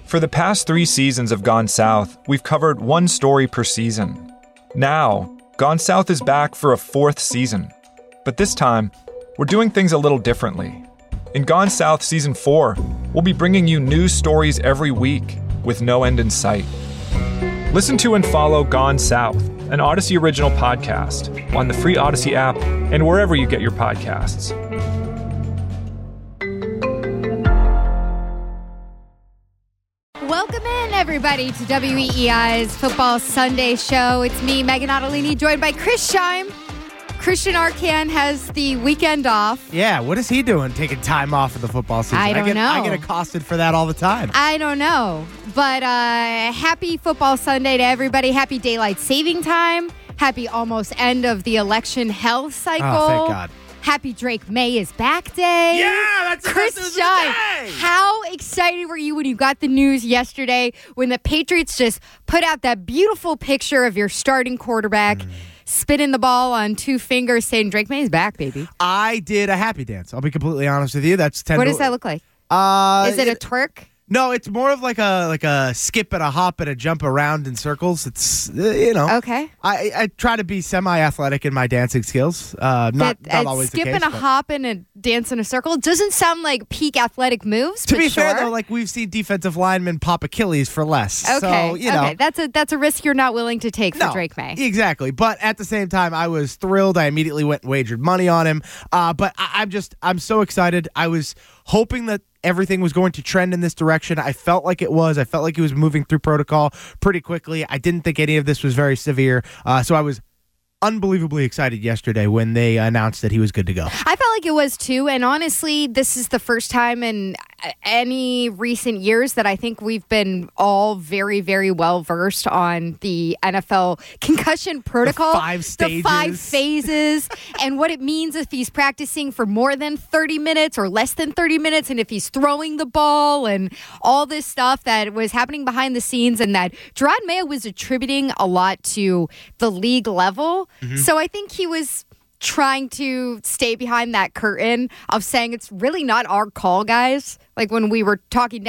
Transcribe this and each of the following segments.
For the past 3 seasons of Gone South, we've covered one story per season. Now, Gone South is back for a 4th season. But this time, we're doing things a little differently. In Gone South Season 4, we'll be bringing you news stories every week with no end in sight. Listen to and follow Gone South, an Odyssey original podcast, on the free Odyssey app and wherever you get your podcasts. Welcome in, everybody, to WEEI's Football Sunday show. It's me, Megan Ottolini, joined by Chris Scheim. Christian Arcand has the weekend off. Yeah, what is he doing taking time off of the football season? I don't know. I get accosted for that all the time. I don't know. But happy Football Sunday to everybody. Happy Daylight Saving Time. Happy almost end of the election health cycle. Oh, thank God. Happy Drake May is back day. Yeah, that's the Chris best news of the Scheim, day. how excited were you when you got the news yesterday when the Patriots just put out that beautiful picture of your starting quarterback spinning the ball on 2 fingers saying Drake May is back, baby? I did a happy dance. I'll be completely honest with you. That's What does that look like? Is it a twerk? No, it's more of like a skip and a hop and a jump around in circles. It's Okay. I try to be semi-athletic in my dancing skills. Not always the skip case. and a but- hop and a dance in a circle doesn't sound like peak athletic moves. To but be fair, sure. though, like we've seen defensive linemen pop Achilles for less. Okay. So, you know. Okay. That's a risk you're not willing to take for No, Drake May. Exactly. But at the same time, I was thrilled. I immediately went and wagered money on him. But I'm so excited. I was hoping that everything was going to trend in this direction. I felt like it was. I felt like he was moving through protocol pretty quickly. I didn't think any of this was very severe. So I was unbelievably excited yesterday when they announced that he was good to go. I felt like it was too, and honestly, this is the first time in any recent years that I think we've been all very, very well versed on the NFL concussion protocol. The 5 stages. The 5 phases, and what it means if he's practicing for more than 30 minutes or less than 30 minutes, and if he's throwing the ball and all this stuff that was happening behind the scenes and that Gerard Mayo was attributing a lot to the league level. So I think he was trying to stay behind that curtain of saying it's really not our call, guys. Like when we were talking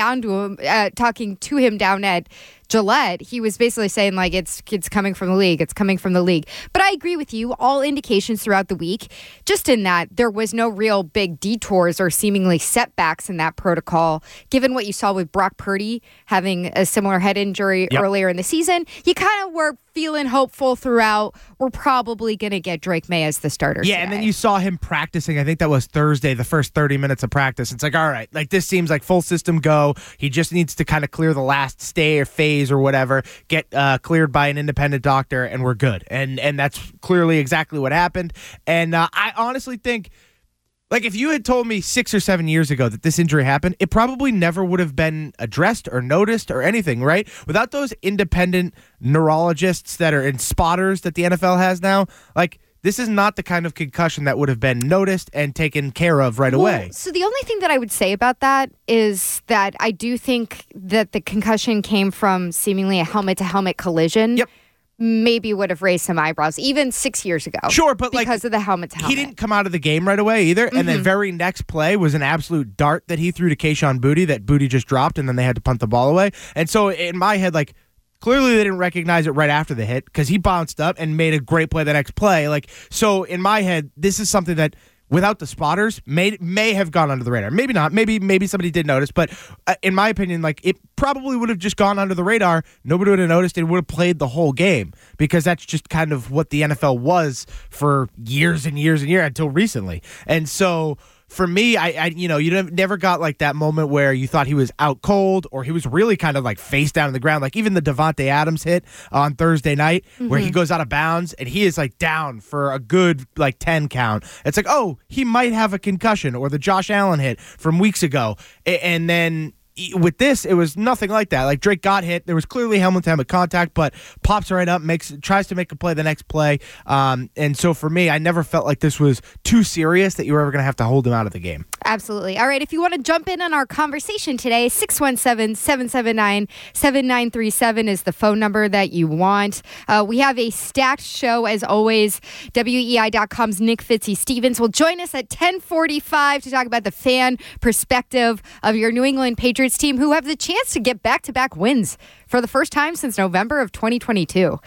to him down at Gillette, he was basically saying like it's coming from the league. It's coming from the league. But I agree with you. All indications throughout the week, just in that there was no real big detours or seemingly setbacks in that protocol. Given what you saw with Brock Purdy having a similar head injury earlier in the season, you kind of were feeling hopeful throughout. We're probably going to get Drake May as the starter. Yeah, today. and then you saw him practicing. I think that was Thursday, the first 30 minutes of practice. It's like, all right, like this seems like full system go. He just needs to kind of clear the last stay or phase or whatever, get cleared by an independent doctor, and we're good. And that's clearly exactly what happened. And I honestly think, like, if you had told me 6 or 7 years ago that this injury happened, it probably never would have been addressed or noticed or anything, right? Without those independent neurologists that are in spotters that the NFL has now, like, this is not the kind of concussion that would have been noticed and taken care of right away. So the only thing that I would say about that is that I do think that the concussion came from seemingly a helmet-to-helmet collision. Yep. Maybe would have raised some eyebrows, even 6 years ago. Sure, but because of the helmet-to-helmet. He didn't come out of the game right away either, and the very next play was an absolute dart that he threw to Kayshon Boutte that Boutte just dropped, and then they had to punt the ball away. And so in my head, like, clearly they didn't recognize it right after the hit because he bounced up and made a great play the next play. Like, so in my head, this is something that without the spotters may have gone under the radar. Maybe not. Maybe somebody did notice, but in my opinion, like, it probably would have just gone under the radar. Nobody would have noticed. It would have played the whole game because that's just kind of what the NFL was for years and years and years until recently. And so for me, you never got like that moment where you thought he was out cold or he was really kind of like face down on the ground. Like even the Devontae Adams hit on Thursday night where he goes out of bounds and he is like down for a good like 10 count. It's like, oh, he might have a concussion, or the Josh Allen hit from weeks ago. And then with this, it was nothing like that. Like Drake got hit. There was clearly helmet-to-helmet contact, but pops right up, tries to make a play the next play. And so for me, I never felt like this was too serious that you were ever going to have to hold him out of the game. Absolutely. All right. If you want to jump in on our conversation today, 617-779-7937 is the phone number that you want. We have a stacked show, as always. WEEI.com's Nick Fitzy-Stevens will join us at 10:45 to talk about the fan perspective of your New England Patriots team, who have the chance to get back-to-back wins for the first time since November of 2022.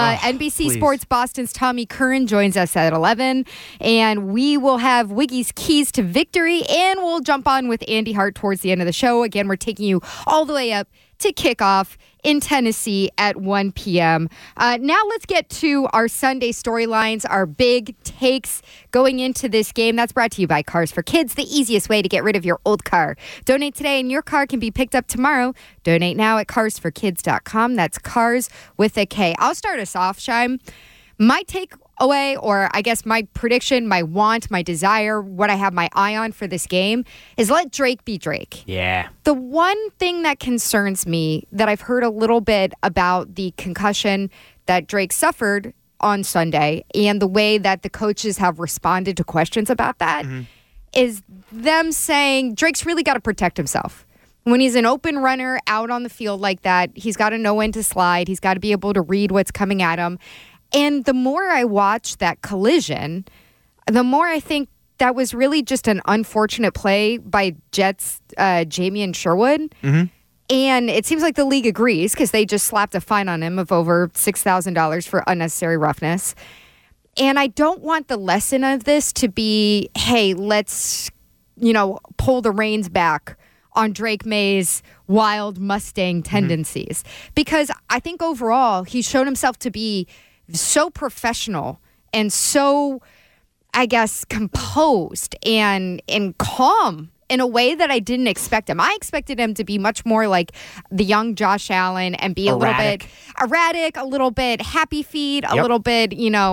NBC please. Sports Boston's Tommy Curran joins us at 11, and we will have Wiggy's Keys to Victory, and we'll jump on with Andy Hart towards the end of the show. Again, we're taking you all the way up to kickoff in Tennessee at 1 p.m. Now let's get to our Sunday storylines, our big takes going into this game. That's brought to you by Cars for Kids, the easiest way to get rid of your old car. Donate today and your car can be picked up tomorrow. Donate now at carsforkids.com. That's cars with a K. I'll start us off, Shime. My takeaway, or I guess my prediction, my want, my desire, what I have my eye on for this game is let Drake be Drake. Yeah. The one thing that concerns me that I've heard a little bit about the concussion that Drake suffered on Sunday and the way that the coaches have responded to questions about that is them saying Drake's really got to protect himself. When he's an open runner out on the field like that, he's got to know when to slide. He's got to be able to read what's coming at him. And the more I watch that collision, the more I think that was really just an unfortunate play by Jets' Jamien Sherwood. And it seems like the league agrees because they just slapped a fine on him of over $6,000 for unnecessary roughness. And I don't want the lesson of this to be, hey, let's, pull the reins back on Drake May's wild Mustang tendencies. Because I think overall he's shown himself to be so professional and so, I guess, composed and calm in a way that I didn't expect him. I expected him to be much more like the young Josh Allen and be a little bit erratic, a little bit happy feet, a little bit,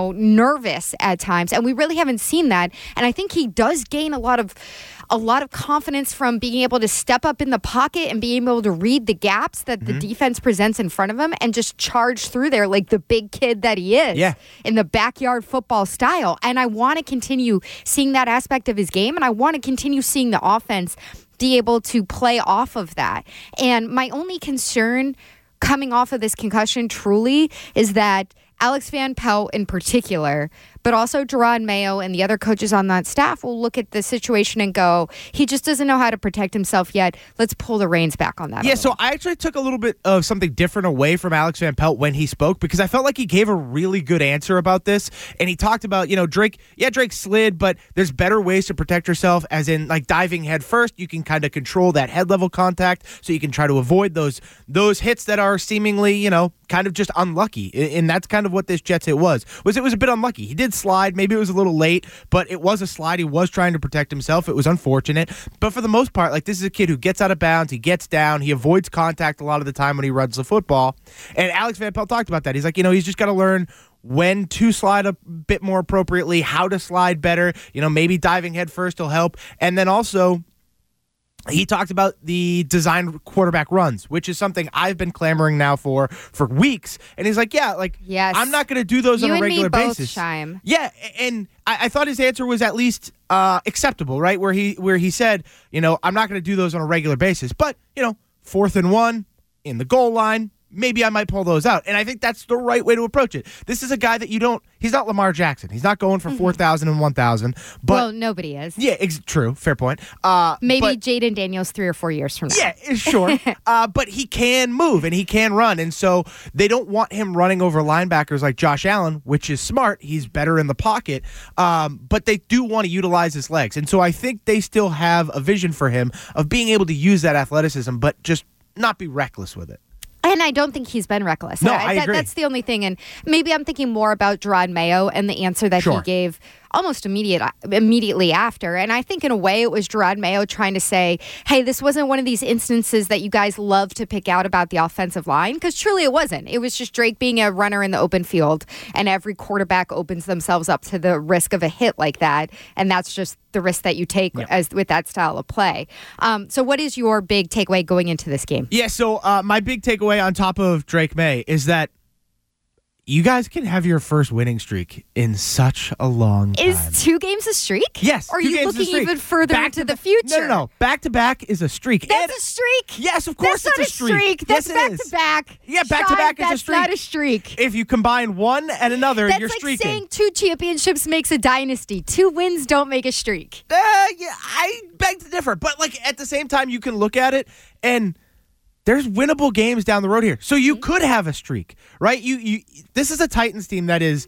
nervous at times. And we really haven't seen that. And I think he does gain a lot of confidence from being able to step up in the pocket and being able to read the gaps that the defense presents in front of him and just charge through there like the big kid that he is in the backyard football style. And I want to continue seeing that aspect of his game, and I want to continue seeing the offense be able to play off of that. And my only concern coming off of this concussion truly is that Alex Van Pelt in particular, but also Jerod Mayo and the other coaches on that staff will look at the situation and go, he just doesn't know how to protect himself yet. Let's pull the reins back on that. Yeah, so I actually took a little bit of something different away from Alex Van Pelt when he spoke because I felt like he gave a really good answer about this. And he talked about, Drake slid, but there's better ways to protect yourself, as in like diving head first. You can kind of control that head level contact so you can try to avoid those hits that are seemingly, kind of just unlucky. And that's kind of what this Jets hit was it was a bit unlucky. He did slide. Maybe it was a little late, but it was a slide. He was trying to protect himself. It was unfortunate. But for the most part, this is a kid who gets out of bounds. He gets down. He avoids contact a lot of the time when he runs the football. And Alex Van Pelt talked about that. He's like, he's just got to learn when to slide a bit more appropriately, how to slide better. Maybe diving head first will help. And then also, he talked about the designed quarterback runs, which is something I've been clamoring now for weeks. And he's like, yes. I'm not going to do those on a regular basis. Shime. Yeah, and I thought his answer was at least acceptable, right? Where he said, I'm not going to do those on a regular basis. But, 4th and 1 in the goal line, maybe I might pull those out. And I think that's the right way to approach it. This is a guy that he's not Lamar Jackson. He's not going for 4,000 and 1,000. But nobody is. Yeah, true. Fair point. Maybe Jaden Daniels 3 or 4 years from now. Yeah, sure. But he can move and he can run. And so they don't want him running over linebackers like Josh Allen, which is smart. He's better in the pocket. But they do want to utilize his legs. And so I think they still have a vision for him of being able to use that athleticism, but just not be reckless with it. And I don't think he's been reckless. No, I agree. That's the only thing. And maybe I'm thinking more about Jerod Mayo and the answer that he gave almost immediately after. And I think in a way it was Jerod Mayo trying to say, hey, this wasn't one of these instances that you guys love to pick out about the offensive line, because truly it wasn't. It was just Drake being a runner in the open field, and every quarterback opens themselves up to the risk of a hit like that. And that's just the risk that you take as with that style of play. So what is your big takeaway going into this game? Yeah, so my big takeaway on top of Drake May is that you guys can have your first winning streak in such a long time. Is 2 games a streak? Yes. Or are 2 you games is a looking streak. even further Back into to the future? No. Back-to-back is a streak. That's a streak. Yes, of course That's it's not a streak. That's Yes, it is. back-to-back. Yeah, back-to-back is a streak. That's not a streak. If you combine one and another, That's you're like streaking. saying 2 championships makes a dynasty. 2 wins don't make a streak. Yeah, I beg to differ. But, at the same time, you can look at it, and there's winnable games down the road here. So you could have a streak, right? This is a Titans team that is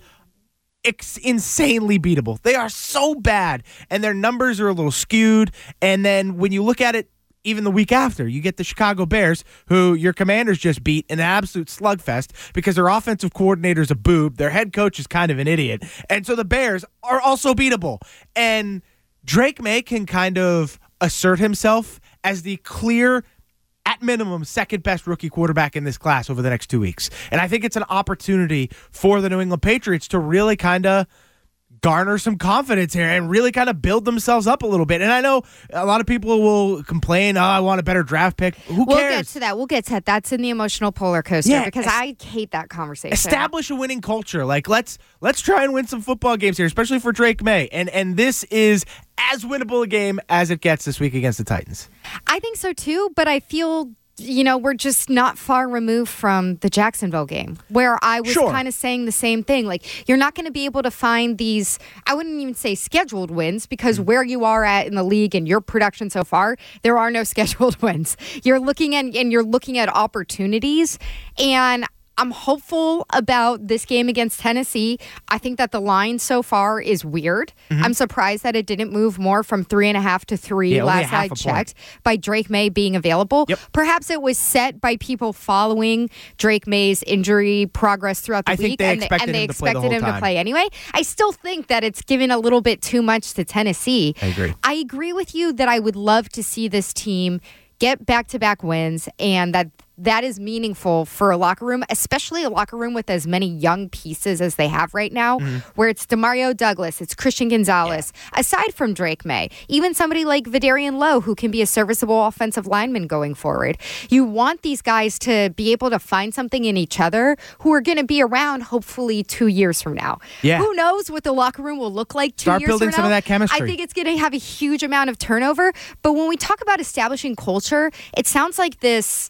insanely beatable. They are so bad, and their numbers are a little skewed. And then when you look at it, even the week after, you get the Chicago Bears, who your Commanders just beat in an absolute slugfest because their offensive coordinator's a boob. Their head coach is kind of an idiot. And so the Bears are also beatable. And Drake May can kind of assert himself as the clear, at minimum, second best rookie quarterback in this class over the next 2 weeks. And I think it's an opportunity for the New England Patriots to really kind of garner some confidence here and really kind of build themselves up a little bit. And I know a lot of people will complain, I want a better draft pick. Who cares? We'll get to that. That's in the emotional roller coaster because I hate that conversation. Establish a winning culture. Let's try and win some football games here, especially for Drake May. And this is as winnable a game as it gets this week against the Titans. I think so too, but I feel we're just not far removed from the Jacksonville game where I was kind of saying the same thing. You're not going to be able to find these, I wouldn't even say scheduled wins because where you are at in the league and your production so far, there are no scheduled wins. You're looking at opportunities, and I'm hopeful about this game against Tennessee. I think that the line so far is weird. Mm-hmm. I'm surprised that it didn't move more from 3.5 to 3 last I checked by Drake May being available. Yep. Perhaps it was set by people following Drake May's injury progress throughout the week. Think they expected him to play anyway. I still think that it's given a little bit too much to Tennessee. I agree. I agree with you that I would love to see this team get back-to-back wins, and that is meaningful for a locker room, especially a locker room with as many young pieces as they have right now, where it's Demario Douglas, it's Christian Gonzalez, aside from Drake May, even somebody like Vidarian Lowe, who can be a serviceable offensive lineman going forward. You want these guys to be able to find something in each other who are going to be around hopefully 2 years from now. Yeah. Who knows what the locker room will look like 2 years from now? Start building some of that chemistry. I think it's going to have a huge amount of turnover, but when we talk about establishing culture, it sounds like this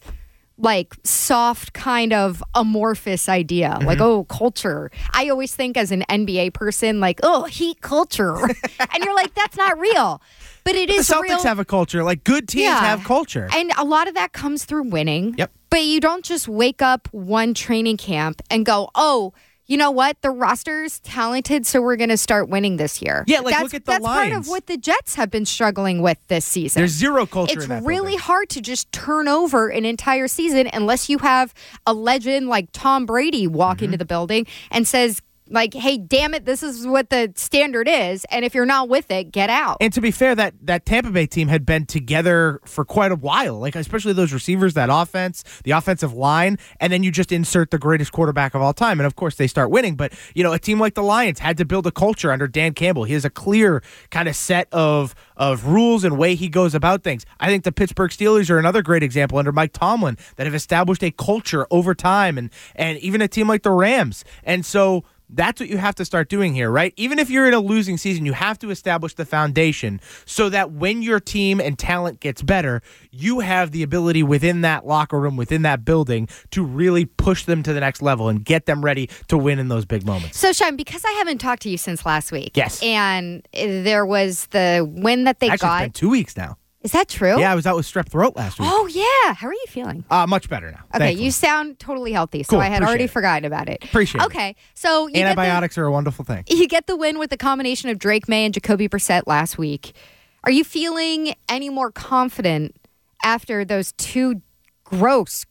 soft kind of amorphous idea, culture. I always think as an NBA person, heat culture. And you're like, that's not real. But it is real. The Celtics real. have a culture. Good teams have culture. And a lot of that comes through winning. Yep. But you don't just wake up one training camp and go, you know what? The roster's talented, so we're going to start winning this year. Yeah, look at the That's Lions. part of what the Jets have been struggling with this season. There's zero culture in that It's really building. hard to just turn over an entire season unless you have a legend like Tom Brady walk into the building and says, hey, damn it, this is what the standard is, and if you're not with it, get out. And to be fair, that Tampa Bay team had been together for quite a while, especially those receivers, that offense, the offensive line, and then you just insert the greatest quarterback of all time, and of course they start winning. But, a team like the Lions had to build a culture under Dan Campbell. He has a clear kind of set of rules and way he goes about things. I think the Pittsburgh Steelers are another great example under Mike Tomlin that have established a culture over time, and even a team like the Rams. And so that's what you have to start doing here, right? Even if you're in a losing season, you have to establish the foundation so that when your team and talent gets better, you have the ability within that locker room, within that building, to really push them to the next level and get them ready to win in those big moments. So, Sean, because I haven't talked to you since last week. Yes. And there was the win that they Actually, got. it's been 2 weeks now. Is that true? Yeah, I was out with strep throat last week. Oh, yeah. How are you feeling? Much better now. Okay, thankfully. you sound totally healthy, so Cool, I had appreciate already it. forgotten about it. Appreciate it. Okay, so Antibiotics are a wonderful thing. You get the win with the combination of Drake May and Jacoby Brissett last week. Are you feeling any more confident after those two gross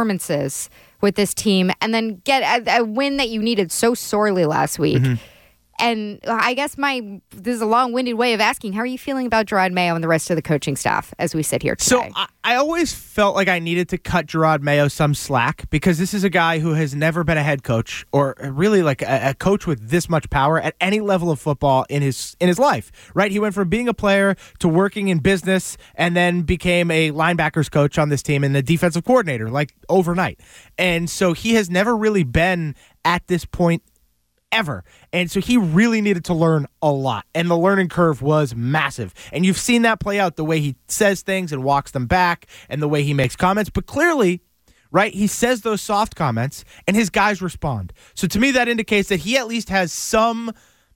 performances with this team and then get a win that you needed so sorely last week? And I guess this is a long-winded way of asking, how are you feeling about Gerard Mayo and the rest of the coaching staff as we sit here today? So I always felt like I needed to cut Gerard Mayo some slack because this is a guy who has never been a head coach or really like a coach with this much power at any level of football in his life, right? He went from being a player to working in business and then became a linebackers coach on this team and the defensive coordinator like overnight. And so he has never really been at this point ever. And so he really needed to learn a lot. And the learning curve was massive. And you've seen that play out the way he says things and walks them back and the way he makes comments. But clearly, right, he says those soft comments and his guys respond. So to me, that indicates that he at least has some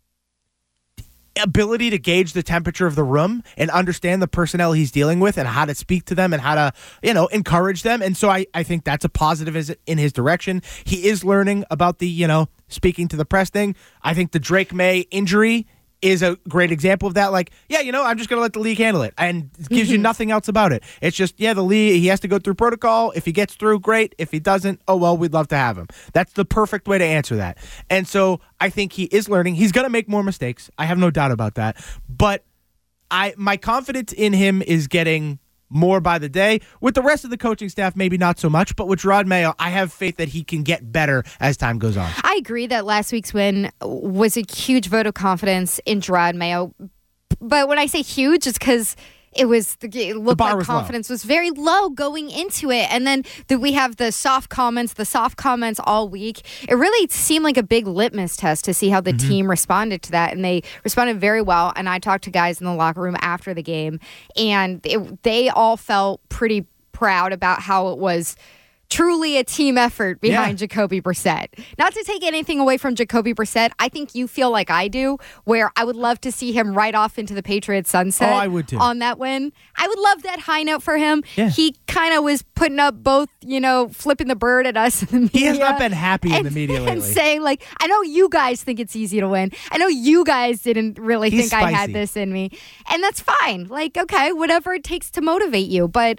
ability to gauge the temperature of the room and understand the personnel he's dealing with and how to speak to them and how to, encourage them. And so I think that's a positive in his direction. He is learning about the, speaking to the press thing. I think the Drake May injury is a great example of that. Like, I'm just going to let the league handle it. And it gives you nothing else about it. It's just, the league, he has to go through protocol. If he gets through, great. If he doesn't, oh, well, we'd love to have him. That's the perfect way to answer that. And so I think he is learning. He's going to make more mistakes. I have no doubt about that. But my confidence in him is getting more by the day. With the rest of the coaching staff, maybe not so much, but with Gerard Mayo, I have faith that he can get better as time goes on. I agree that last week's win was a huge vote of confidence in Gerard Mayo. But when I say huge, it's because it looked like confidence was very low going into it. And then we have the soft comments all week. It really seemed like a big litmus test to see how the team responded to that. And they responded very well. And I talked to guys in the locker room after the game, and they all felt pretty proud about how it was truly a team effort behind Jacoby Brissett. Not to take anything away from Jacoby Brissett, I think you feel like I do, where I would love to see him right off into the Patriots sunset. I would too. On that win. I would love that high note for him. Yeah. He kind of was putting up both, flipping the bird at us in the media. He has not been happy in the media lately. And saying, I know you guys think it's easy to win. I know you guys didn't really think spicy. I had this in me. And that's fine. Okay, whatever it takes to motivate you. But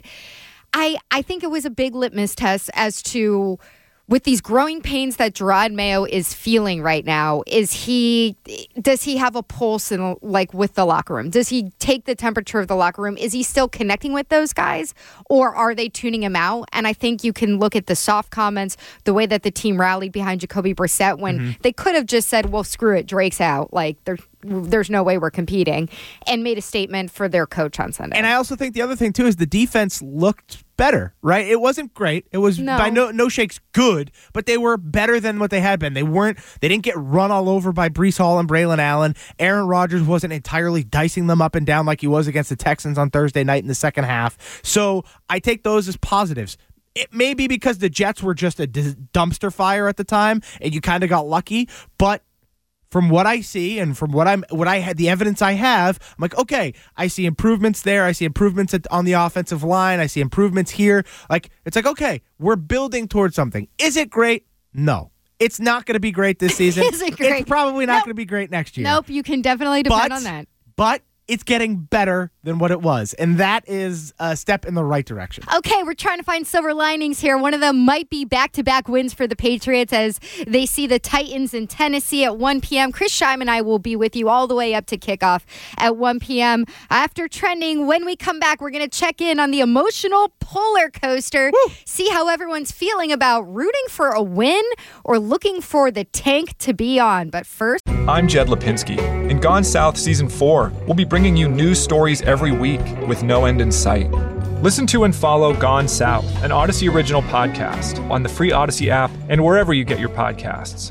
I think it was a big litmus test as to, with these growing pains that Gerard Mayo is feeling right now, does he have a pulse with the locker room? Does he take the temperature of the locker room? Is he still connecting with those guys, or are they tuning him out? And I think you can look at the soft comments, the way that the team rallied behind Jacoby Brissett when they could have just said, well, screw it, Drake's out. There's no way we're competing, and made a statement for their coach on Sunday. And I also think the other thing, too, is the defense looked better, right? It wasn't great. It was by no shakes good, but they were better than what they had been. They didn't get run all over by Breece Hall and Braylon Allen. Aaron Rodgers wasn't entirely dicing them up and down like he was against the Texans on Thursday night in the second half. So I take those as positives. It may be because the Jets were just a dumpster fire at the time, and you kind of got lucky, but from what I see and from what I had, the evidence I have, I'm like, okay, I see improvements there. I see improvements on the offensive line. I see improvements here. It's okay, we're building towards something. Is it great? No. It's not going to be great this season. Is it great? It's probably not going to be great next year. Nope, you can definitely depend on that. But it's getting better than what it was, and that is a step in the right direction. Okay, we're trying to find silver linings here. One of them might be back-to-back wins for the Patriots as they see the Titans in Tennessee at 1 p.m. Chris Scheim and I will be with you all the way up to kickoff at 1 p.m. After trending, when we come back, we're going to check in on the emotional polar coaster, see how everyone's feeling about rooting for a win or looking for the tank to be on. But first, I'm Jed Lipinski. In Gone South Season 4, we'll be bringing you news stories every week with no end in sight. Listen to and follow Gone South, an Odyssey original podcast, on the free Odyssey app and wherever you get your podcasts.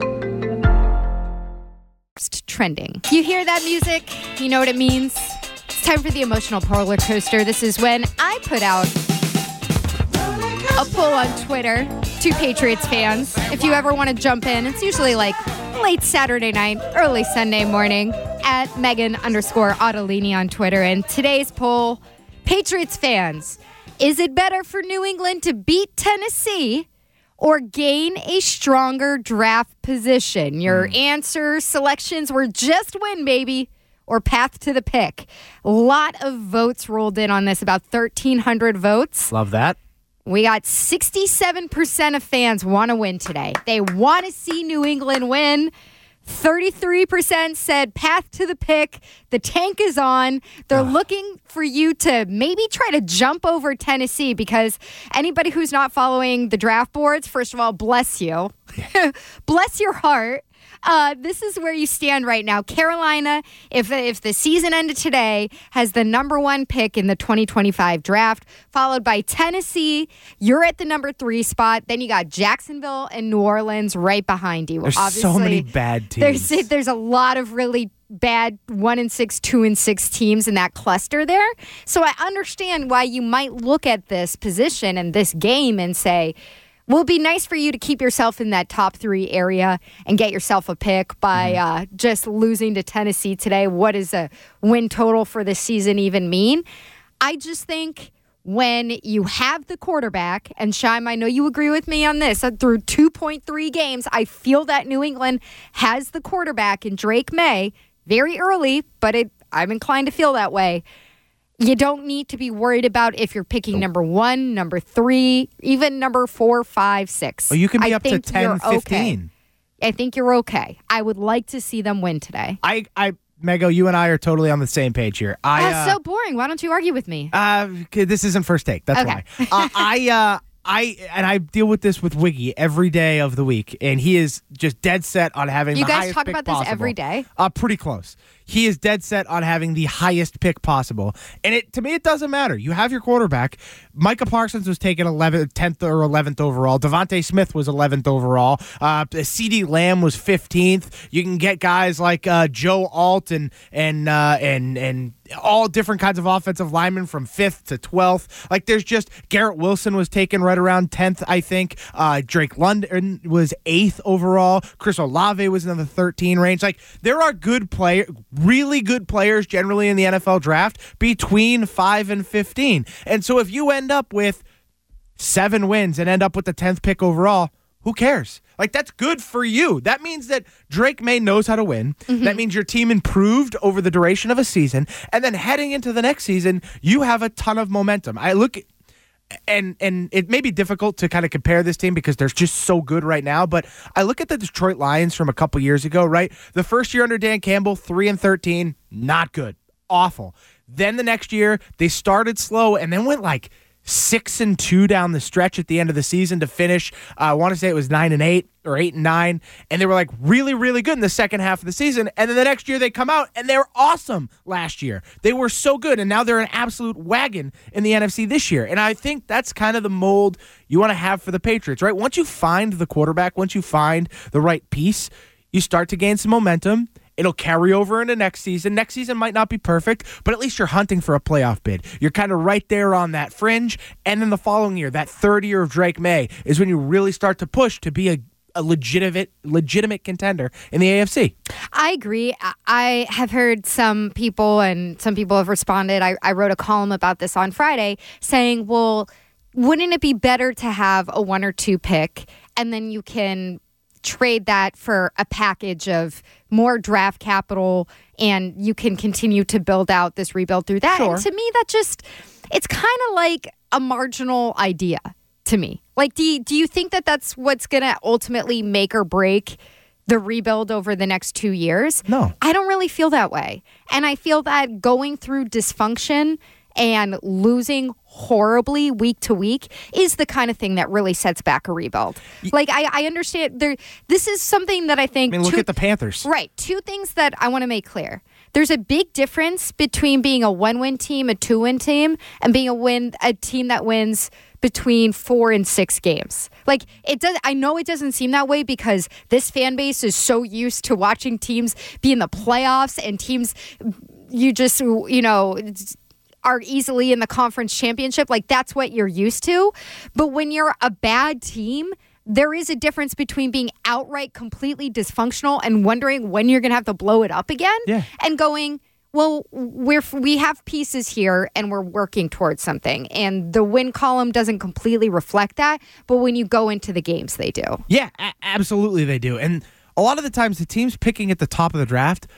Trending. You hear that music? You know what it means? It's time for the emotional roller coaster. This is when I put out a poll on Twitter to Patriots fans. If you ever want to jump in, it's usually late Saturday night, early Sunday morning at Megan_Ottolini on Twitter. And today's poll, Patriots fans, is it better for New England to beat Tennessee or gain a stronger draft position? Your answer selections were just win, baby, or path to the pick. A lot of votes rolled in on this, about 1,300 votes. Love that. We got 67% of fans want to win today. They want to see New England win. 33% said path to the pick. The tank is on. They're looking for you to maybe try to jump over Tennessee, because anybody who's not following the draft boards, first of all, bless you. Bless your heart. This is where you stand right now. Carolina, if the season ended today, has the number 1 pick in the 2025 draft, followed by Tennessee. You're at the number 3 spot. Then you got Jacksonville and New Orleans right behind you. There's Obviously, so many bad teams. There's a lot of really bad 1-6, 2-6 teams in that cluster there. So I understand why you might look at this position and this game and say, will be nice for you to keep yourself in that top 3 area and get yourself a pick by just losing to Tennessee today. What does a win total for this season even mean? I just think when you have the quarterback, and Shime, I know you agree with me on this, through 2.3 games, I feel that New England has the quarterback in Drake May very early, but I'm inclined to feel that way. You don't need to be worried about if you're picking number 1, number 3, even number 4, 5, 6. Well, you can be up to 10, 15. Okay. I think you're okay. I would like to see them win today. Mego, you and I are totally on the same page here. That's so boring. Why don't you argue with me? This isn't First Take. That's okay. Why. I deal with this with Wiggy every day of the week, and he is just dead set on having the highest pick possible. You guys talk about this every day? Pretty close. He is dead set on having the highest pick possible. And to me, it doesn't matter. You have your quarterback. Micah Parsons was taken 10th or 11th overall. Devontae Smith was 11th overall. CeeDee Lamb was 15th. You can get guys like Joe Alt and all different kinds of offensive linemen from 5th to 12th. Like, there's just Garrett Wilson was taken right around 10th, I think. Drake London was 8th overall. Chris Olave was in the 13 range. Like, there are good players, really good players generally in the NFL draft between 5 and 15. And so if you end up with 7 wins and end up with the 10th pick overall, who cares? Like, that's good for you. That means that Drake May knows how to win. Mm-hmm. That means your team improved over the duration of a season. And then heading into the next season, you have a ton of momentum. I look, and it may be difficult to kind of compare this team because they're just so good right now, but I look at the Detroit Lions from a couple years ago, right? The first year under Dan Campbell, 3-13, not good, awful. Then the next year, they started slow and then went like 6-2 down the stretch at the end of the season to finish. I want to say it was 9-8 or 8-9, and they were like really, really good in the second half of the season. And then the next year they come out and they're awesome. Last year they were so good, and now they're an absolute wagon in the NFC this year. And I think that's kind of the mold you want to have for the Patriots, right? Once you find the quarterback, once you find the right piece, you start to gain some momentum. It'll carry over into next season. Next season might not be perfect, but at least you're hunting for a playoff bid. You're kind of right there on that fringe. And then the following year, that third year of Drake May, is when you really start to push to be a legitimate contender in the AFC. I agree. I have heard some people, and some people have responded. I wrote a column about this on Friday saying, well, wouldn't it be better to have a 1 or 2 pick, and then you can trade that for a package of more draft capital, and you can continue to build out this rebuild through that? Sure. And to me, it's kind of like a marginal idea to me. Like, do you think that that's what's going to ultimately make or break the rebuild over the next 2 years? No. I don't really feel that way. And I feel that going through dysfunction and losing horribly week to week is the kind of thing that really sets back a rebuild. Like, I understand this is something that I think... look at the Panthers. Right. 2 things that I want to make clear. There's a big difference between being a 1-win team, a 2-win team, and being a team that wins between 4 and 6 games. Like, it does. I know it doesn't seem that way because this fan base is so used to watching teams be in the playoffs and teams are easily in the conference championship. Like, that's what you're used to. But when you're a bad team, there is a difference between being outright completely dysfunctional and wondering when you're going to have to blow it up again, and going, well, we have pieces here and we're working towards something. And the win column doesn't completely reflect that, but when you go into the games, they do. Yeah, absolutely they do. And a lot of the times the teams picking at the top of the draft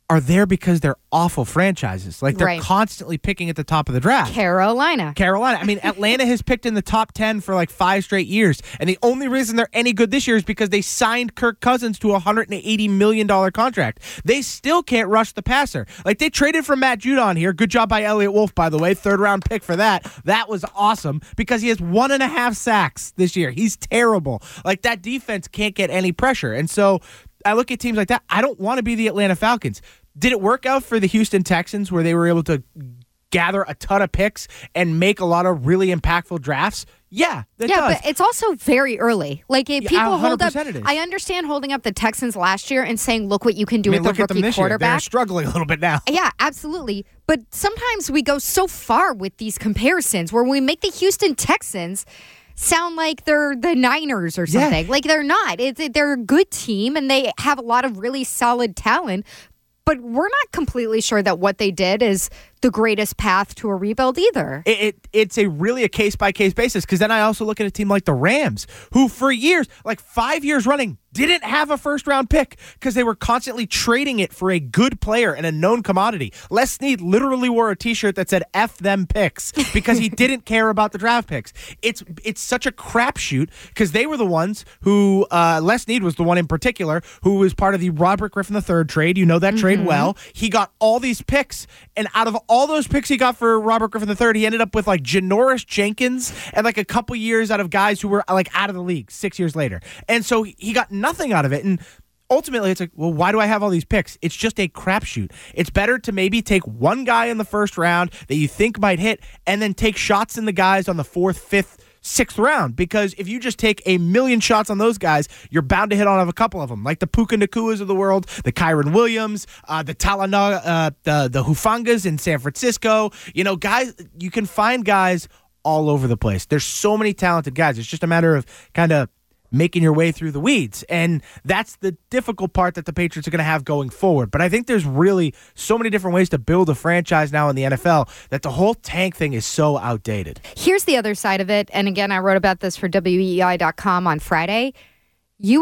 are there because they're awful franchises. Like, they're constantly picking at the top of the draft. Carolina. I mean, Atlanta has picked in the top 10 for like 5 straight years. And the only reason they're any good this year is because they signed Kirk Cousins to a $180 million contract. They still can't rush the passer. Like, they traded for Matt Judon here. Good job by Elliott Wolf, by the way. 3rd-round pick for that. That was awesome because he has 1.5 sacks this year. He's terrible. Like, that defense can't get any pressure. And so I look at teams like that. I don't want to be the Atlanta Falcons. Did it work out for the Houston Texans where they were able to gather a ton of picks and make a lot of really impactful drafts? Yeah, it does. But it's also very early. Like, people hold up. It is. I understand holding up the Texans last year and saying, "Look what you can do with the look at them rookie this year. quarterback." They're struggling a little bit now. Yeah, absolutely. But sometimes we go so far with these comparisons where we make the Houston Texans sound like they're the Niners or something. Yeah. Like, they're not. They're a good team and they have a lot of really solid talent. But we're not completely sure that what they did is the greatest path to a rebuild either. It's really a case-by-case basis, because then I also look at a team like the Rams, who for years, like 5 years running, didn't have a first-round pick because they were constantly trading it for a good player and a known commodity. Les Snead literally wore a T-shirt that said "F them picks" because he didn't care about the draft picks. It's such a crapshoot because they were the ones who, Les Snead was the one in particular, who was part of the Robert Griffin III trade. You know that trade well. He got all these picks, and out of all those picks he got for Robert Griffin III, he ended up with like Janoris Jenkins and like a couple years out of guys who were like out of the league 6 years later. And so he got nothing out of it. And ultimately it's like, well, why do I have all these picks? It's just a crapshoot. It's better to maybe take one guy in the first round that you think might hit and then take shots in the guys on the 4th, 5th, 6th round, because if you just take a million shots on those guys, you're bound to hit on a couple of them, like the Puka Nakuas of the world, the Kyron Williams, the Talanoa, the Hufangas in San Francisco. You know, guys, you can find guys all over the place. There's so many talented guys. It's just a matter of kind of making your way through the weeds. And that's the difficult part that the Patriots are going to have going forward. But I think there's really so many different ways to build a franchise now in the NFL that the whole tank thing is so outdated. Here's the other side of it. And again, I wrote about this for WEEI.com on Friday. You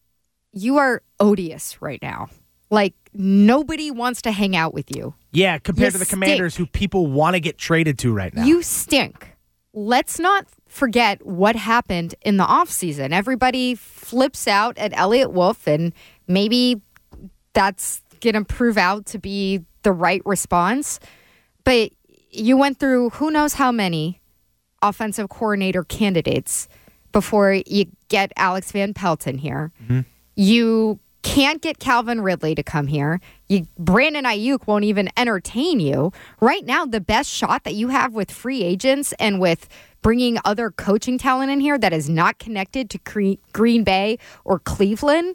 are odious right now. Like, nobody wants to hang out with you. Yeah, compared to the Commanders, who people want to get traded to right now. You stink. Let's not forget what happened in the offseason. Everybody flips out at Elliott Wolf, and maybe that's going to prove out to be the right response. But you went through who knows how many offensive coordinator candidates before you get Alex Van Pelt in here. Mm-hmm. You can't get Calvin Ridley to come here. Brandon Ayuk won't even entertain you. Right now, the best shot that you have with free agents and with bringing other coaching talent in here that is not connected to Green Bay or Cleveland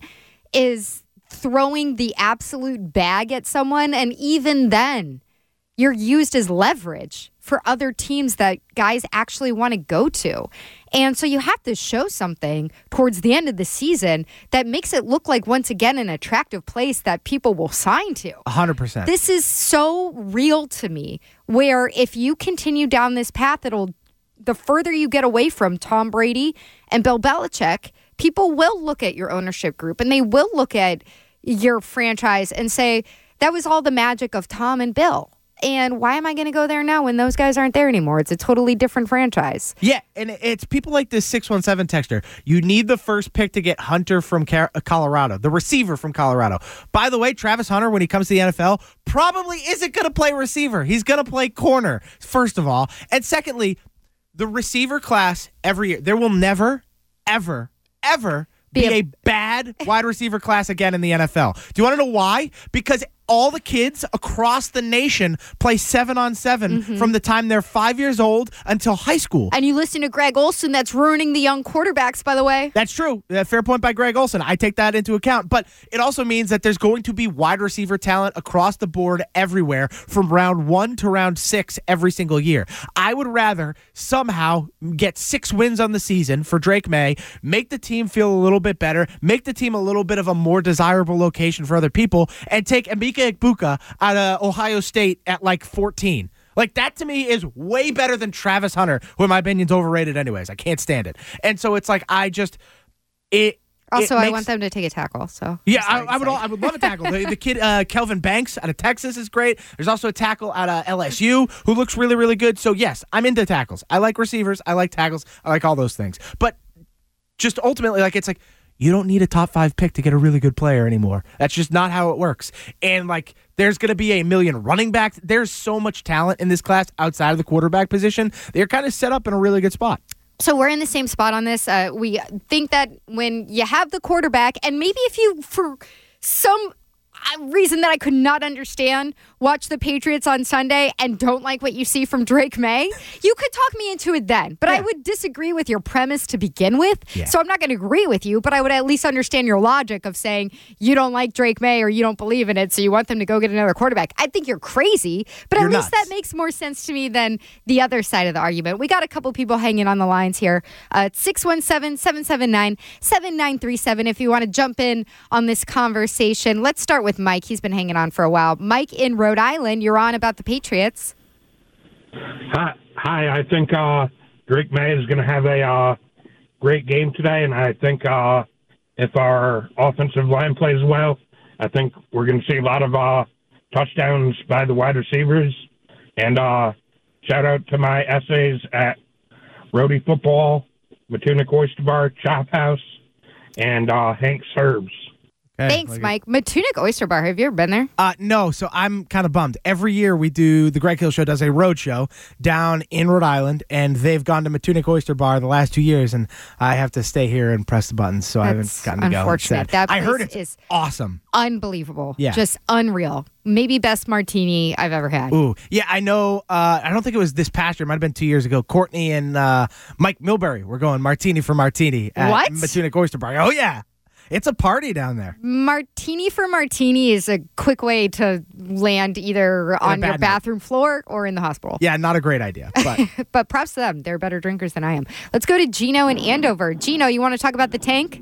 is throwing the absolute bag at someone. And even then, you're used as leverage for other teams that guys actually want to go to. And so you have to show something towards the end of the season that makes it look like, once again, an attractive place that people will sign to. 100%. This is so real to me, where if you continue down this path, the further you get away from Tom Brady and Bill Belichick, people will look at your ownership group and they will look at your franchise and say, that was all the magic of Tom and Bill. And why am I going to go there now when those guys aren't there anymore? It's a totally different franchise. Yeah, and it's people like this 617 texter. You need the first pick to get Hunter from Colorado, the receiver from Colorado. By the way, Travis Hunter, when he comes to the NFL, probably isn't going to play receiver. He's going to play corner, first of all. And secondly, the receiver class every year, there will never, ever, ever be a bad wide receiver class again in the NFL. Do you want to know why? Because all the kids across the nation play 7-on-7 from the time they're 5 years old until high school. And you listen to Greg Olsen, that's ruining the young quarterbacks, by the way. That's true. Fair point by Greg Olsen. I take that into account. But it also means that there's going to be wide receiver talent across the board everywhere from round 1 to round 6 every single year. I would rather somehow get 6 wins on the season for Drake May, make the team feel a little bit better, make the team a little bit of a more desirable location for other people, and take Emeka Egbuka out of Ohio State at like 14. Like, that to me is way better than Travis Hunter, who in my opinion is overrated anyways. I can't stand it. And so it's like, Also, I want them to take a tackle. So yeah, I would love a tackle. The kid Kelvin Banks out of Texas is great. There's also a tackle out of LSU who looks really, really good. So yes, I'm into tackles. I like receivers. I like tackles. I like all those things. But just ultimately, it's like you don't need a top 5 pick to get a really good player anymore. That's just not how it works. And there's going to be a million running backs. There's so much talent in this class outside of the quarterback position. They're kind of set up in a really good spot. So we're in the same spot on this. We think that when you have the quarterback, and maybe if you, for some reason that I could not understand, watch the Patriots on Sunday and don't like what you see from Drake May, you could talk me into it then. But I would disagree with your premise to begin with. Yeah. So I'm not going to agree with you, but I would at least understand your logic of saying you don't like Drake May or you don't believe in it, so you want them to go get another quarterback. I think you're crazy, but at least that makes more sense to me than the other side of the argument. We got a couple people hanging on the lines here. 617-779-7937 if you want to jump in on this conversation. Let's start with Mike. He's been hanging on for a while. Mike in Rhode Island, you're on about the Patriots. Hi. I think Drake May is going to have a great game today, and I think if our offensive line plays well, I think we're going to see a lot of touchdowns by the wide receivers. And shout out to my essays at Rhodey Football, Matunic Oyster Bar, Chop House, and Hank's Herbs. Okay, thanks, Mike. Matunic Oyster Bar. Have you ever been there? No, so I'm kind of bummed. Every year the Greg Hill Show does a road show down in Rhode Island, and they've gone to Matunic Oyster Bar the last 2 years, and I have to stay here and press the buttons, so I haven't gotten to go. Unfortunate. That I heard it's awesome. Unbelievable. Yeah. Just unreal. Maybe best martini I've ever had. Ooh. Yeah, I know. I don't think it was this past year. It might have been 2 years ago. Courtney and Mike Milbury were going martini for martini at Matunic Oyster Bar. Oh, yeah. It's a party down there. Martini for martini is a quick way to land either on your bathroom floor or in the hospital. Yeah, not a great idea. But but props to them. They're better drinkers than I am. Let's go to Gino in Andover. Gino, you want to talk about the tank?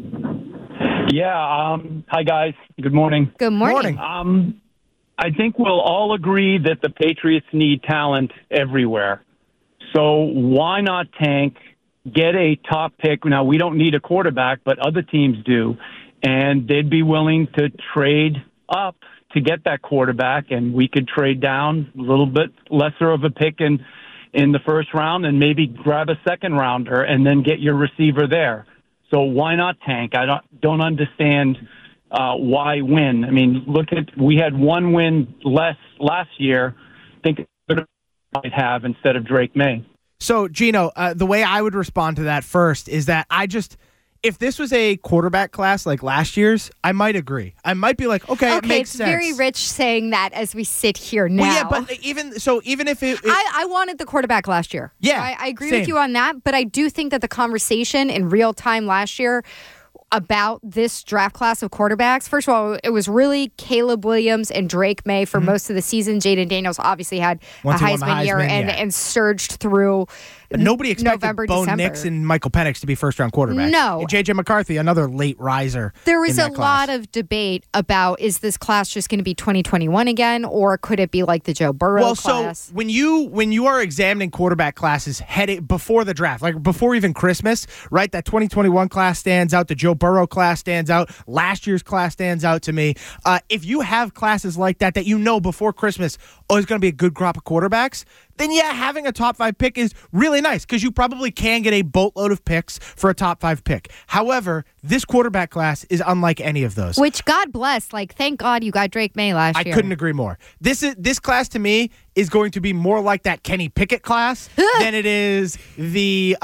Yeah. Hi, guys. Good morning. Good morning. I think we'll all agree that the Patriots need talent everywhere. So why not tank? Get a top pick. Now, we don't need a quarterback, but other teams do. And they'd be willing to trade up to get that quarterback, and we could trade down a little bit lesser of a pick in the first round and maybe grab a second rounder and then get your receiver there. So why not tank? I don't understand why win. I mean, we had one win less last year. I think it might have instead of Drake May. So, Gino, the way I would respond to that first is that if this was a quarterback class like last year's, I might agree. I might be like, okay, it makes sense. Okay, it's very rich saying that as we sit here now. Well, yeah, but even if it I wanted the quarterback last year. Yeah, I agree with you on that, but I do think that the conversation in real time last year about this draft class of quarterbacks. First of all, it was really Caleb Williams and Drake May for most of the season. Jaden Daniels obviously had a Heisman year and surged through. But nobody expected November, Bo December. Nix and Michael Penix to be first-round quarterbacks. No. And J.J. McCarthy, another late riser. There was a class. lot of debate about, is this class just going to be 2021 again, or could it be like the Joe Burrow class? So when you are examining quarterback classes heading before the draft, like before even Christmas, right, that 2021 class stands out, the Joe Burrow class stands out, last year's class stands out to me. If you have classes like that you know before Christmas, it's going to be a good crop of quarterbacks, then having a top 5 pick is really nice because you probably can get a boatload of picks for a top 5 pick. However, this quarterback class is unlike any of those. Which, God bless, thank God you got Drake May last year. I couldn't agree more. This class to me is going to be more like that Kenny Pickett class than it is the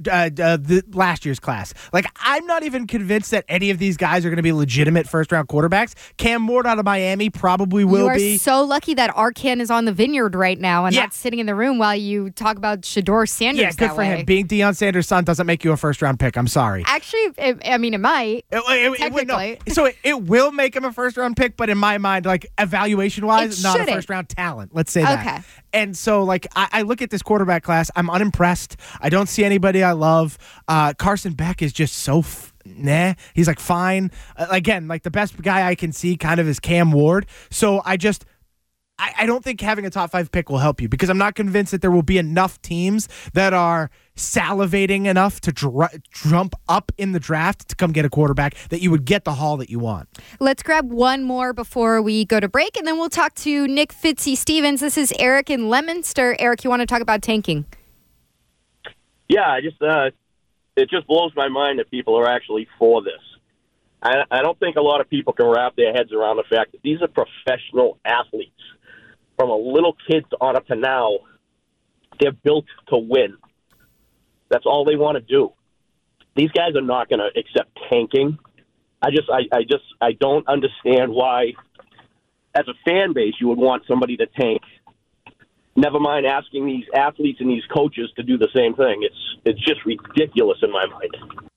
last year's class. I'm not even convinced that any of these guys are going to be legitimate first-round quarterbacks. Cam Ward out of Miami probably will be. You are so lucky that Arcan is on the vineyard right now and not sitting in the room while you talk about Shedeur Sanders. Yeah, good for him. Being Deion Sanders' son doesn't make you a first-round pick. I'm sorry. Actually, it might. Technically. So it will make him a first-round pick, but in my mind, evaluation-wise, not a first-round talent. Let's say that. Okay. And so, I look at this quarterback class. I'm unimpressed. I don't see anybody I love. Carson Beck is just so nah. He's fine. Again, the best guy I can see kind of is Cam Ward. So I don't think having a top 5 pick will help you because I'm not convinced that there will be enough teams that are salivating enough to jump up in the draft to come get a quarterback that you would get the haul that you want. Let's grab one more before we go to break, and then we'll talk to Nick Fitzy-Stevens. This is Eric in Leominster. Eric, you want to talk about tanking? Yeah, it just blows my mind that people are actually for this. I don't think a lot of people can wrap their heads around the fact that these are professional athletes. From a little kid on up to now, they're built to win. That's all they want to do. These guys are not going to accept tanking. I don't understand why, as a fan base, you would want somebody to tank. Never mind asking these athletes and these coaches to do the same thing. It's just ridiculous in my mind.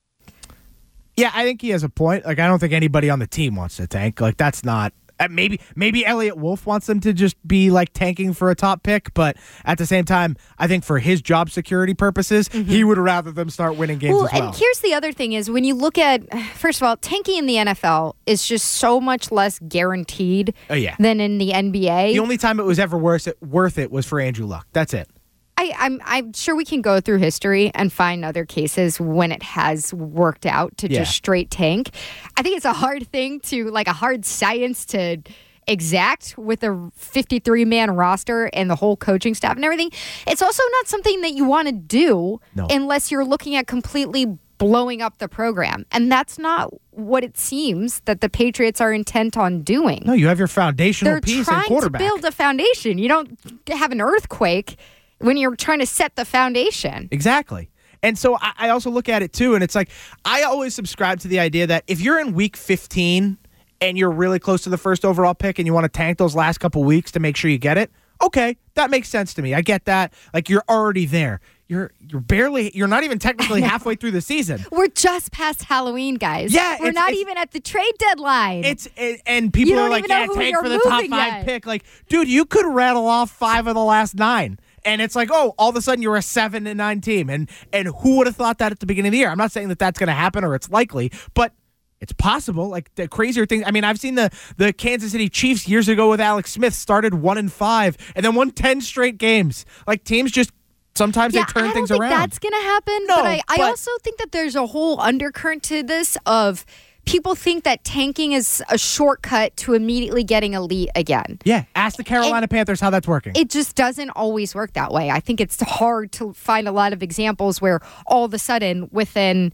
Yeah, I think he has a point. Like, I don't think anybody on the team wants to tank. Like, that's not. Maybe Elliott Wolf wants them to just be like tanking for a top pick, but at the same time, I think for his job security purposes, he would rather them start winning games as well. And here's the other thing is when you look at, first of all, tanking in the NFL is just so much less guaranteed than in the NBA. The only time it was ever worth it was for Andrew Luck. That's it. I'm sure we can go through history and find other cases when it has worked out to just straight tank. I think it's a hard thing a hard science to exact with a 53-man roster and the whole coaching staff and everything. It's also not something that you want to do unless you're looking at completely blowing up the program. And that's not what it seems that the Patriots are intent on doing. No, you have your foundational piece and quarterback. They're trying to build a foundation. You don't have an earthquake when you're trying to set the foundation. Exactly. And so I also look at it too, and it's like I always subscribe to the idea that if you're in week 15 and you're really close to the first overall pick and you want to tank those last couple weeks to make sure you get it, okay, that makes sense to me. I get that. Like, you're already there. You're not even technically halfway through the season. We're just past Halloween, guys. Yeah, we're not even at the trade deadline. And people are like, yeah, tank for the top 5 pick. Like, dude, you could rattle off 5 of the last 9. And it's like, oh, all of a sudden you're a 7-9 team. And who would have thought that at the beginning of the year? I'm not saying that that's going to happen or it's likely, but it's possible. Like, the crazier things. I mean, I've seen the Kansas City Chiefs years ago with Alex Smith started 1-5 and then won 10 straight games. Like, teams just sometimes they turn things around. I don't think that's going to happen. No, but I also think that there's a whole undercurrent to this of people think that tanking is a shortcut to immediately getting elite again. Yeah, ask the Carolina Panthers how that's working. It just doesn't always work that way. I think it's hard to find a lot of examples where all of a sudden within,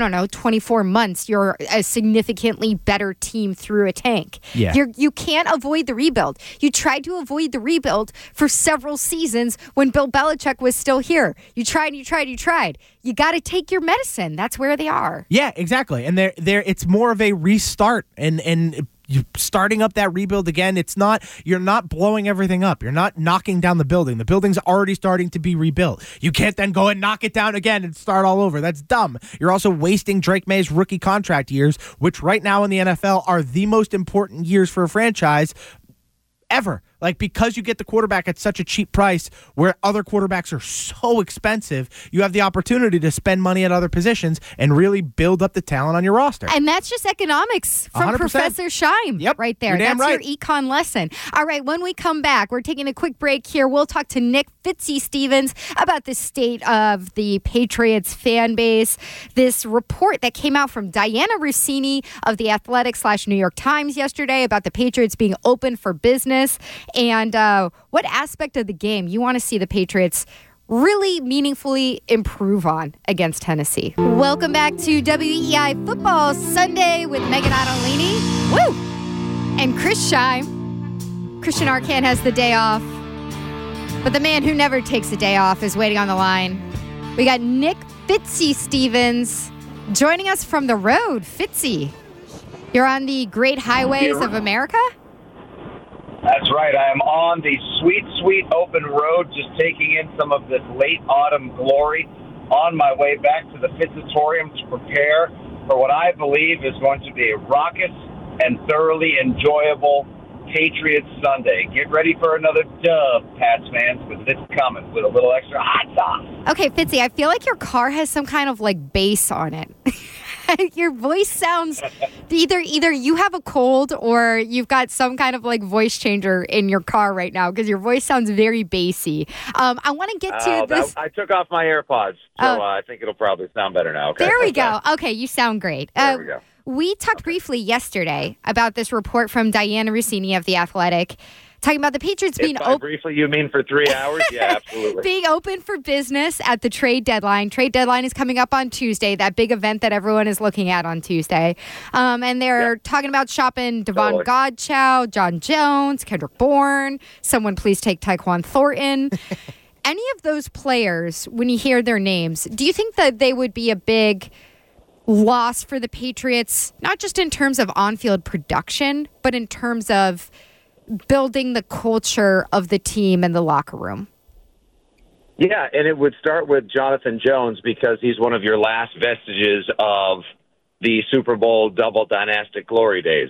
24 months, you're a significantly better team through a tank. Yeah. You can't avoid the rebuild. You tried to avoid the rebuild for several seasons when Bill Belichick was still here. You tried. You got to take your medicine. That's where they are. Yeah, exactly. And it's more of a restart and you starting up that rebuild again. You're not blowing everything up. You're not knocking down the building. The building's already starting to be rebuilt. You can't then go and knock it down again and start all over. That's dumb. You're also wasting Drake May's rookie contract years, which right now in the NFL are the most important years for a franchise ever. Like, because you get the quarterback at such a cheap price where other quarterbacks are so expensive, you have the opportunity to spend money at other positions and really build up the talent on your roster. And that's just economics from 100%. Professor Scheim right there. You're damn that's right. your econ lesson. All right, when we come back, we're taking a quick break here. We'll talk to Nick Fitzy-Stevens about the state of the Patriots fan base. This report that came out from Diana Rossini of The Athletic / New York Times yesterday about the Patriots being open for business. And what aspect of the game you want to see the Patriots really meaningfully improve on against Tennessee. Welcome back to WEI Football Sunday with Megan Ottolini. Woo! And Chris Scheim. Christian Arcand has the day off. But the man who never takes a day off is waiting on the line. We got Nick Fitzy-Stevens joining us from the road. Fitzy, you're on the great highways of America? That's right. I am on the sweet, sweet open road, just taking in some of this late autumn glory on my way back to the Fitzatorium to prepare for what I believe is going to be a raucous and thoroughly enjoyable Patriots Sunday. Get ready for another dub, Pats fans, because it's coming with a little extra hot sauce. Okay, Fitzy, I feel like your car has some kind of like bass on it. Your voice sounds either you have a cold or you've got some kind of like voice changer in your car right now because your voice sounds very bassy. I want to get to this. I took off my AirPods, so I think it'll probably sound better now. Okay? There we go. Okay, you sound great. There we go. We talked briefly yesterday about this report from Diana Rossini of The Athletic, talking about the Patriots being open. Briefly, you mean for 3 hours? Yeah, absolutely. Being open for business at the trade deadline. Trade deadline is coming up on Tuesday, that big event that everyone is looking at on Tuesday. And they're talking about shopping Devon Godchow, John Jones, Kendrick Bourne. Someone please take Tyquan Thornton. Any of those players, when you hear their names, do you think that they would be a big loss for the Patriots, not just in terms of on-field production, but in terms of building the culture of the team and the locker room? Yeah, and it would start with Jonathan Jones because he's one of your last vestiges of the Super Bowl double dynastic glory days.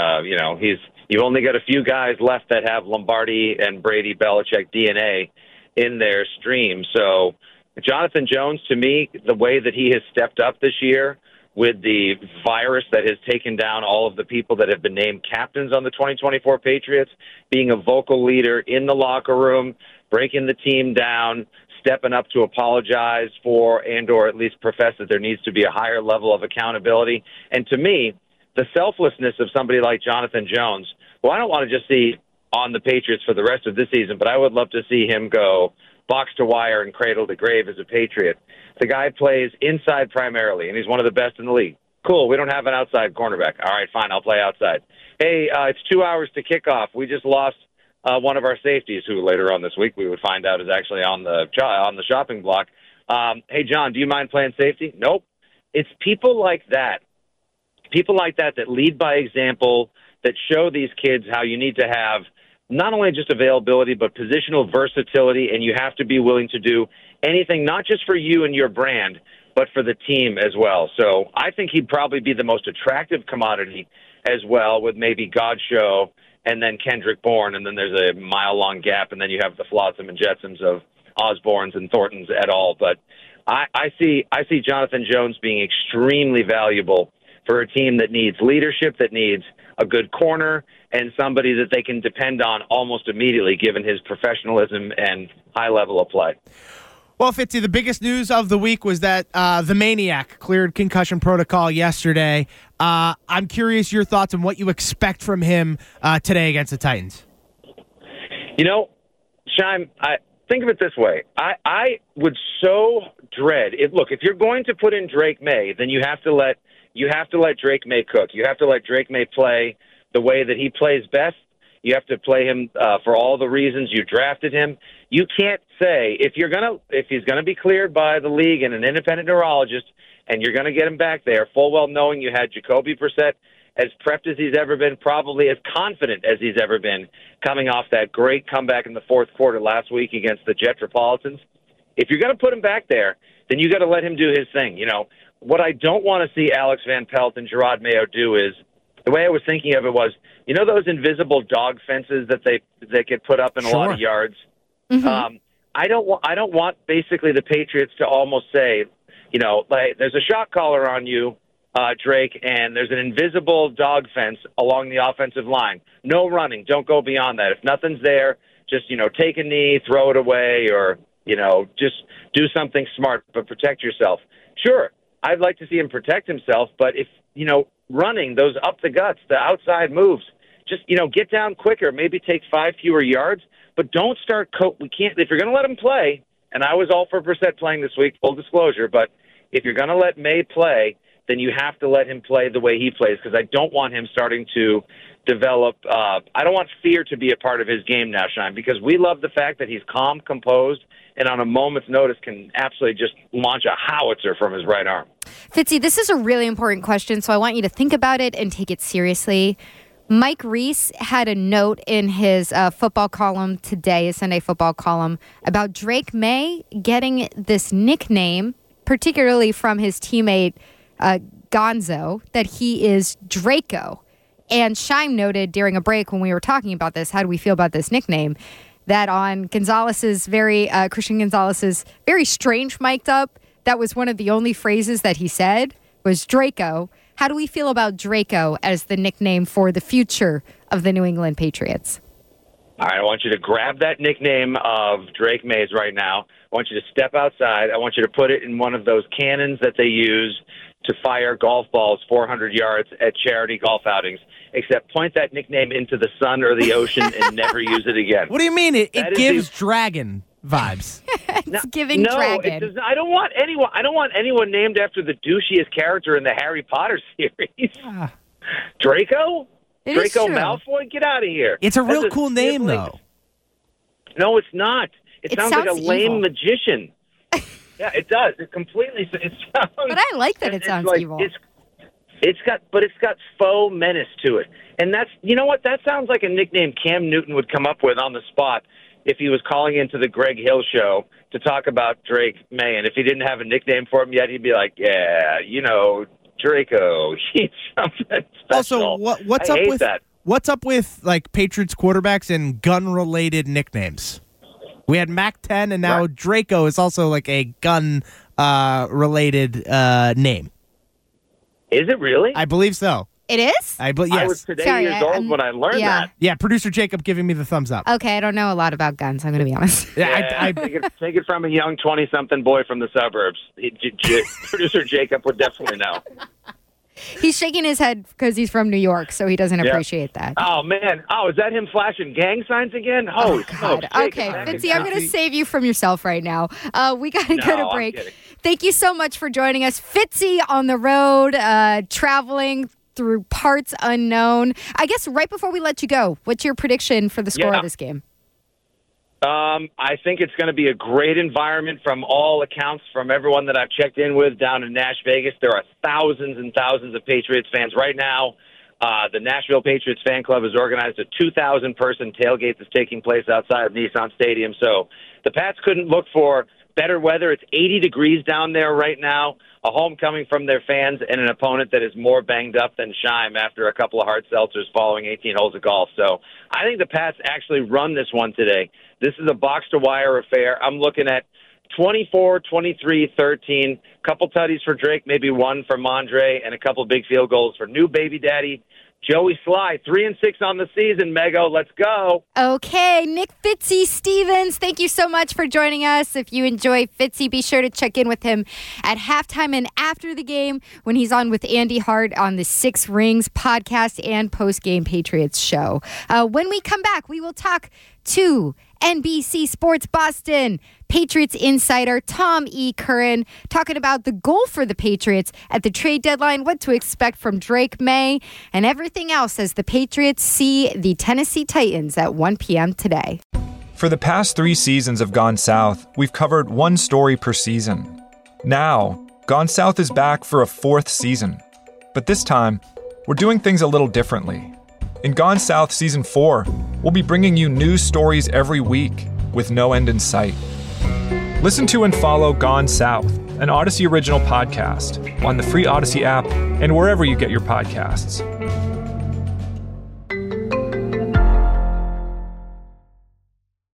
You've only got a few guys left that have Lombardi and Brady Belichick DNA in their stream. So Jonathan Jones, to me, the way that he has stepped up this year with the virus that has taken down all of the people that have been named captains on the 2024 Patriots, being a vocal leader in the locker room, breaking the team down, stepping up to apologize for and or at least profess that there needs to be a higher level of accountability. And to me, the selflessness of somebody like Jonathan Jones, who I don't want to just see on the Patriots for the rest of this season, but I would love to see him go box to wire and cradle to grave as a Patriot. The guy plays inside primarily, and he's one of the best in the league. Cool, we don't have an outside cornerback. All right, fine, I'll play outside. Hey, it's 2 hours to kickoff. We just lost one of our safeties, who later on this week we would find out is actually on the shopping block. Hey, John, do you mind playing safety? Nope. It's people like that that lead by example, that show these kids how you need to have not only just availability, but positional versatility, and you have to be willing to do anything, not just for you and your brand, but for the team as well. So I think he'd probably be the most attractive commodity as well, with maybe Godchow and then Kendrick Bourne, and then there's a mile-long gap, and then you have the Flotsam and Jetsams of Osborns and Thorntons et al. But I see Jonathan Jones being extremely valuable for a team that needs leadership, that needs a good corner, and somebody that they can depend on almost immediately, given his professionalism and high level of play. Well, Fitzy, the biggest news of the week was that the Maniac cleared concussion protocol yesterday. I'm curious your thoughts on what you expect from him today against the Titans. You know, Shime, I think of it this way. I would so dread it. Look, if you're going to put in Drake May, then you have to let Drake May cook. You have to let Drake May play the way that he plays best. You have to play him for all the reasons you drafted him. You can't say if he's gonna be cleared by the league and an independent neurologist, and you're gonna get him back there, full well knowing you had Jacoby Brissett as prepped as he's ever been, probably as confident as he's ever been, coming off that great comeback in the fourth quarter last week against the Jetropolitans. If you're gonna put him back there, then you got to let him do his thing. You know what I don't want to see Alex Van Pelt and Gerard Mayo do is, the way I was thinking of it was, you know those invisible dog fences that they get put up in a lot of yards? Mm-hmm. I don't want basically the Patriots to almost say, you know, like there's a shot caller on you, Drake, and there's an invisible dog fence along the offensive line. No running. Don't go beyond that. If nothing's there, just, you know, take a knee, throw it away, or, you know, just do something smart, but protect yourself. Sure, I'd like to see him protect himself, but if, you know, running, those up the guts, the outside moves, just, you know, get down quicker, maybe take 5 fewer yards, but don't start we can't, if you're going to let him play, and I was all for Brissett playing this week, full disclosure, but if you're going to let May play, then you have to let him play the way he plays, because I don't want him starting to develop, I don't want fear to be a part of his game now, Shine, because we love the fact that he's calm, composed, and on a moment's notice can absolutely just launch a howitzer from his right arm. Fitzy, this is a really important question, so I want you to think about it and take it seriously. Mike Reese had a note in his football column today, his Sunday football column, about Drake May getting this nickname, particularly from his teammate Gonzo, that he is Draco. And Shime noted during a break when we were talking about this, how do we feel about this nickname, that on Christian Gonzalez's very strange mic'd up, that was one of the only phrases that he said was Draco. How do we feel about Draco as the nickname for the future of the New England Patriots? All right, I want you to grab that nickname of Drake Mays right now. I want you to step outside. I want you to put it in one of those cannons that they use to fire golf balls 400 yards at charity golf outings, except point that nickname into the sun or the ocean and never use it again. What do you mean? It gives dragon vibes. It's giving dragon. It does not. I don't want anyone named after the douchiest character in the Harry Potter series. Draco? It is Draco true. Malfoy? Get out of here. It's a real cool name, though. No, it's not. It sounds like a lame evil. magician. Yeah, it does. It completely. It sounds. But I like that it sounds like, evil. It's got faux menace to it, and that's, you know what, that sounds like a nickname Cam Newton would come up with on the spot if he was calling into the Greg Hill show to talk about Drake May, and if he didn't have a nickname for him yet, he'd be like, yeah, Draco. He's something special. Also, what's up with that? What's up with like Patriots quarterbacks and gun-related nicknames? We had Mac-10, and now Draco is also like a gun-related name. Is it really? I believe so. It is? Yes. I was today years old when I learned that. Yeah, producer Jacob giving me the thumbs up. Okay, I don't know a lot about guns, I'm going to be honest. Yeah, take it from a young 20-something boy from the suburbs. Producer Jacob would definitely know. He's shaking his head because he's from New York, so he doesn't appreciate that. Oh, man. Oh, is that him flashing gang signs again? Oh, God. Okay, Fitzy, I'm going to save you from yourself right now. We got to go to break. Thank you so much for joining us. Fitzy on the road, traveling through parts unknown. I guess right before we let you go, what's your prediction for the score of this game? I think it's going to be a great environment from all accounts, from everyone that I've checked in with down in Nash Vegas. There are thousands and thousands of Patriots fans right now. The Nashville Patriots fan club has organized a 2,000-person tailgate that's taking place outside of Nissan Stadium. So the Pats couldn't look for better weather. It's 80 degrees down there right now. A homecoming from their fans and an opponent that is more banged up than Scheim after a couple of hard seltzers following 18 holes of golf. So I think the Pats actually run this one today. This is a box-to-wire affair. I'm looking at 24, 23, 13, couple tutties for Drake, maybe one for Mondre, and a couple big field goals for new baby daddy Joey Sly. 3-6 on the season, Mego. Let's go. Okay, Nick Fitzy Stevens, thank you so much for joining us. If you enjoy Fitzy, be sure to check in with him at halftime and after the game when he's on with Andy Hart on the Six Rings podcast and post-game Patriots show. When we come back, we will talk to NBC Sports Boston Patriots insider Tom E. Curran talking about the goal for the Patriots at the trade deadline, what to expect from Drake May, and everything else as the Patriots see the Tennessee Titans at 1 p.m. today. For the past 3 seasons of Gone South, we've covered one story per season. Now, Gone South is back for a 4th season. But this time, we're doing things a little differently. In Gone South Season 4, we'll be bringing you new stories every week with no end in sight. Listen to and follow Gone South, an Odyssey original podcast, on the free Odyssey app and wherever you get your podcasts.